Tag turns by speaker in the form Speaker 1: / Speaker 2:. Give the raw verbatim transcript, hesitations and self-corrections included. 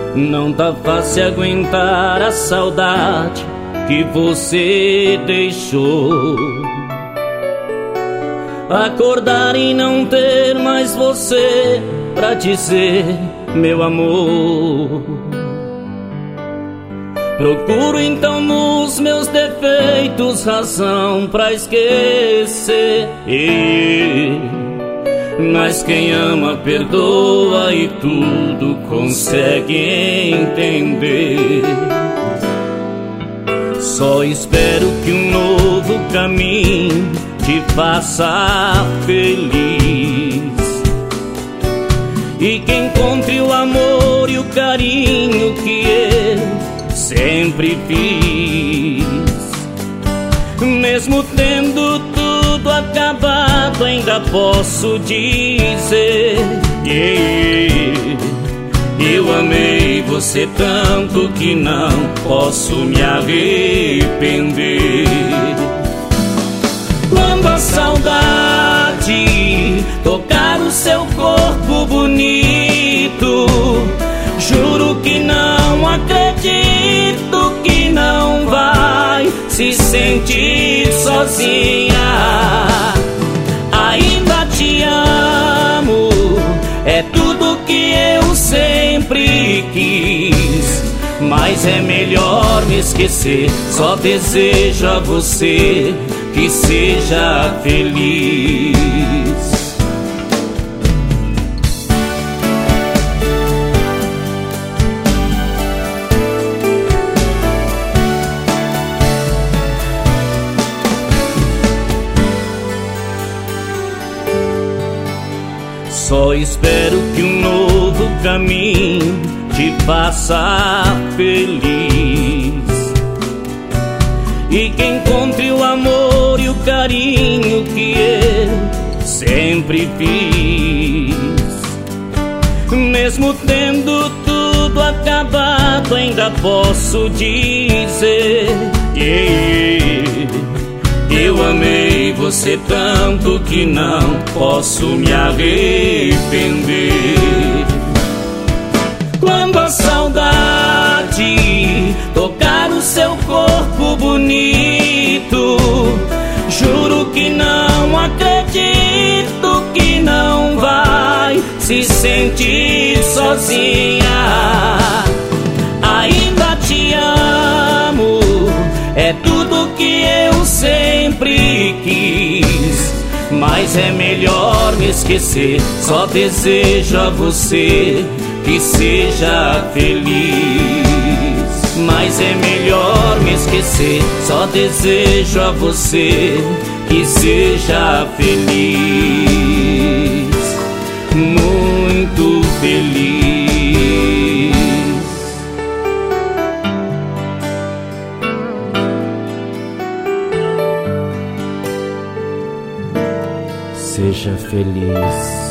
Speaker 1: Não tá fácil aguentar a saudade que você deixou. Acordar e não ter mais você pra dizer meu amor. Procuro então nos meus defeitos razão pra esquecer. Mas quem ama perdoa e tudo consegue entender. Só espero que um novo caminho te faça feliz e que encontre o amor e o carinho que eu sempre fiz. Mesmo tendo tudo acabado, ainda posso dizer yeah, eu amei você tanto que não posso me arrepender. Quando a saudade tocar o seu corpo bonito, juro que não acredito que não vai se sentir sozinha. Ainda te amo, é tudo que eu sempre quis, mas é melhor me esquecer. Só desejo a você que seja feliz. Só espero que um novo caminho te faça feliz e que encontre o amor e o carinho que eu sempre fiz. Mesmo tendo tudo acabado, ainda posso dizer yeah, eu amei você tanto que não posso me arrepender. Quando a saudade tocar o seu corpo bonito, juro que não acredito que não vai se sentir sozinha. Ainda te amo, é tudo que eu sempre quis, mas é melhor me esquecer. Só desejo a você que seja feliz, mas é melhor me esquecer. Só desejo a você que seja feliz, muito feliz. Seja feliz.